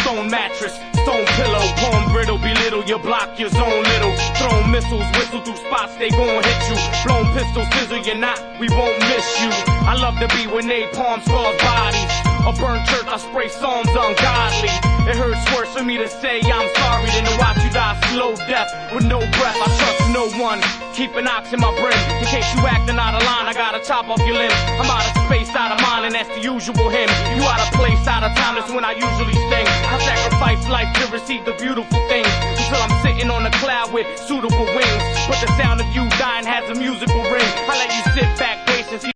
stone mattress, stone pillow, palm brittle, belittle your block, your zone little. Thrown missiles, whistle through spots, they gon' hit you. Blown pistols, sizzle you not, we won't miss you. I love to be with napalm scars bodies. A burnt church, I spray psalms ungodly. It hurts worse for me to say I'm sorry than to watch you die slow death with no breath. I trust no one. Keep an ox in my brain in case you acting out of line. I gotta chop off your limbs. I'm out of space, out of mind, and that's the usual hymn. You out of place, out of time, that's when I usually sting. I sacrifice life to receive the beautiful things until I'm sitting on a cloud with suitable wings. But the sound of you dying has a musical ring. I let you sit back, patience.